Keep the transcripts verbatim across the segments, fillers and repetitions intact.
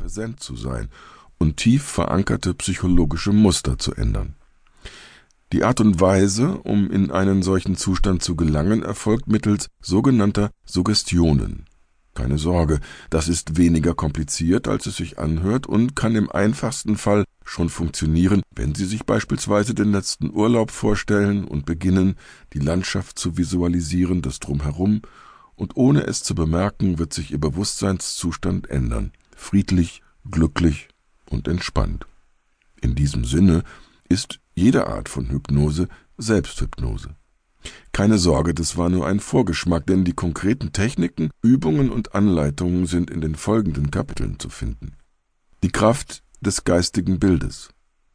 präsent zu sein und tief verankerte psychologische Muster zu ändern. Die Art und Weise, um in einen solchen Zustand zu gelangen, erfolgt mittels sogenannter Suggestionen. Keine Sorge, das ist weniger kompliziert, als es sich anhört und kann im einfachsten Fall schon funktionieren, wenn Sie sich beispielsweise den letzten Urlaub vorstellen und beginnen, die Landschaft zu visualisieren, das Drumherum, und ohne es zu bemerken, wird sich Ihr Bewusstseinszustand ändern, friedlich, glücklich und entspannt. In diesem Sinne ist jede Art von Hypnose Selbsthypnose. Keine Sorge, das war nur ein Vorgeschmack, denn die konkreten Techniken, Übungen und Anleitungen sind in den folgenden Kapiteln zu finden. Die Kraft des geistigen Bildes.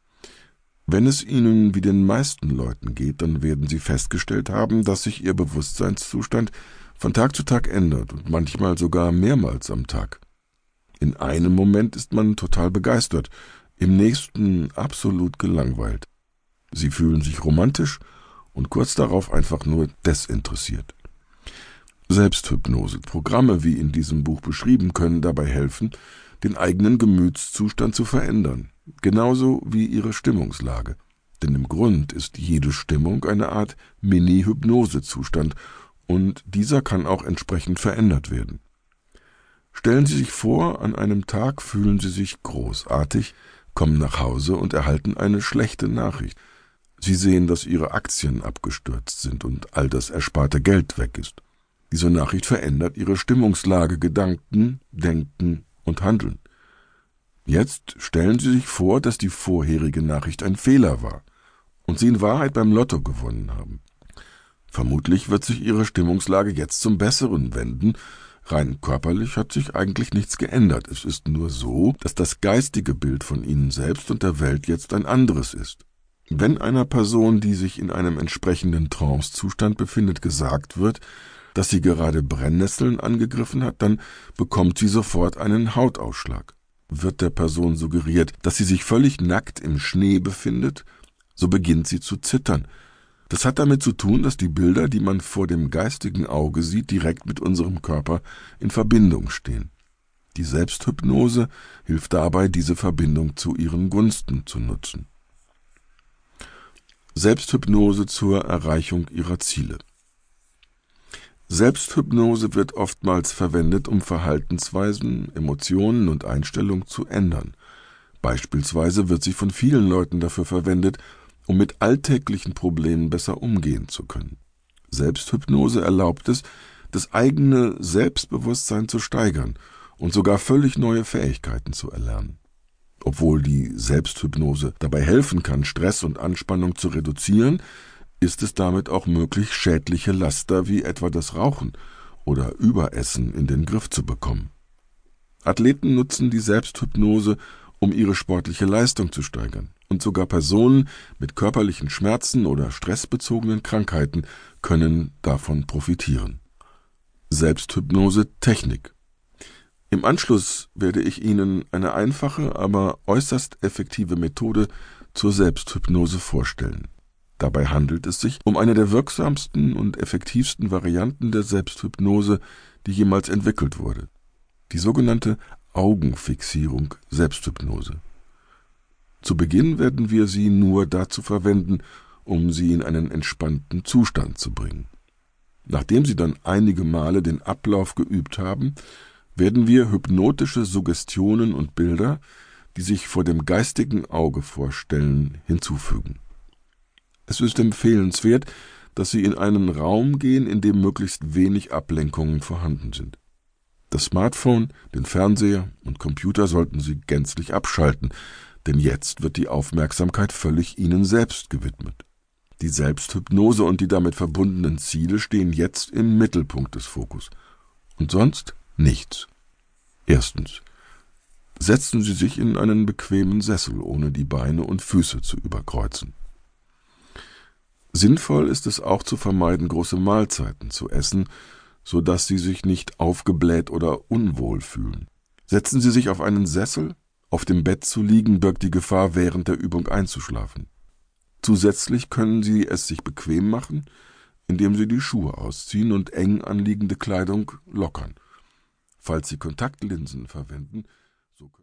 Wenn es Ihnen wie den meisten Leuten geht, dann werden Sie festgestellt haben, dass sich Ihr Bewusstseinszustand von Tag zu Tag ändert und manchmal sogar mehrmals am Tag. In einem Moment ist man total begeistert, im nächsten absolut gelangweilt. Sie fühlen sich romantisch und kurz darauf einfach nur desinteressiert. Selbsthypnose, Programme wie in diesem Buch beschrieben, können dabei helfen, den eigenen Gemütszustand zu verändern, genauso wie ihre Stimmungslage. Denn im Grund ist jede Stimmung eine Art Mini-Hypnosezustand und dieser kann auch entsprechend verändert werden. Stellen Sie sich vor, an einem Tag fühlen Sie sich großartig, kommen nach Hause und erhalten eine schlechte Nachricht. Sie sehen, dass Ihre Aktien abgestürzt sind und all das ersparte Geld weg ist. Diese Nachricht verändert Ihre Stimmungslage, Gedanken, Denken und Handeln. Jetzt stellen Sie sich vor, dass die vorherige Nachricht ein Fehler war und Sie in Wahrheit beim Lotto gewonnen haben. Vermutlich wird sich Ihre Stimmungslage jetzt zum Besseren wenden. Rein körperlich hat sich eigentlich nichts geändert. Es ist nur so, dass das geistige Bild von Ihnen selbst und der Welt jetzt ein anderes ist. Wenn einer Person, die sich in einem entsprechenden Trancezustand befindet, gesagt wird, dass sie gerade Brennnesseln angegriffen hat, dann bekommt sie sofort einen Hautausschlag. Wird der Person suggeriert, dass sie sich völlig nackt im Schnee befindet, so beginnt sie zu zittern. Das hat damit zu tun, dass die Bilder, die man vor dem geistigen Auge sieht, direkt mit unserem Körper in Verbindung stehen. Die Selbsthypnose hilft dabei, diese Verbindung zu ihren Gunsten zu nutzen. Selbsthypnose zur Erreichung ihrer Ziele. Selbsthypnose wird oftmals verwendet, um Verhaltensweisen, Emotionen und Einstellungen zu ändern. Beispielsweise wird sie von vielen Leuten dafür verwendet, um mit alltäglichen Problemen besser umgehen zu können. Selbsthypnose erlaubt es, das eigene Selbstbewusstsein zu steigern und sogar völlig neue Fähigkeiten zu erlernen. Obwohl die Selbsthypnose dabei helfen kann, Stress und Anspannung zu reduzieren, ist es damit auch möglich, schädliche Laster wie etwa das Rauchen oder Überessen in den Griff zu bekommen. Athleten nutzen die Selbsthypnose, um ihre sportliche Leistung zu steigern. Und sogar Personen mit körperlichen Schmerzen oder stressbezogenen Krankheiten können davon profitieren. Selbsthypnose-Technik. Im Anschluss werde ich Ihnen eine einfache, aber äußerst effektive Methode zur Selbsthypnose vorstellen. Dabei handelt es sich um eine der wirksamsten und effektivsten Varianten der Selbsthypnose, die jemals entwickelt wurde. Die sogenannte Augenfixierung Selbsthypnose. Zu Beginn werden wir sie nur dazu verwenden, um sie in einen entspannten Zustand zu bringen. Nachdem Sie dann einige Male den Ablauf geübt haben, werden wir hypnotische Suggestionen und Bilder, die sich vor dem geistigen Auge vorstellen, hinzufügen. Es ist empfehlenswert, dass Sie in einen Raum gehen, in dem möglichst wenig Ablenkungen vorhanden sind. Das Smartphone, den Fernseher und Computer sollten Sie gänzlich abschalten, denn jetzt wird die Aufmerksamkeit völlig Ihnen selbst gewidmet. Die Selbsthypnose und die damit verbundenen Ziele stehen jetzt im Mittelpunkt des Fokus. Und sonst nichts. Erstens. Setzen Sie sich in einen bequemen Sessel, ohne die Beine und Füße zu überkreuzen. Sinnvoll ist es auch zu vermeiden, große Mahlzeiten zu essen, so dass Sie sich nicht aufgebläht oder unwohl fühlen. Setzen Sie sich auf einen Sessel. Auf dem Bett zu liegen birgt die Gefahr, während der Übung einzuschlafen. Zusätzlich können Sie es sich bequem machen, indem Sie die Schuhe ausziehen und eng anliegende Kleidung lockern. Falls Sie Kontaktlinsen verwenden,